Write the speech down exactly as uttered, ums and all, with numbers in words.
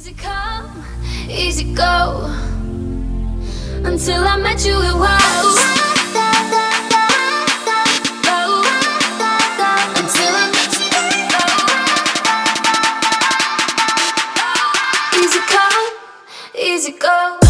Easy come, easy go. Until I met you, it was. Until I met you, easy come, easy go.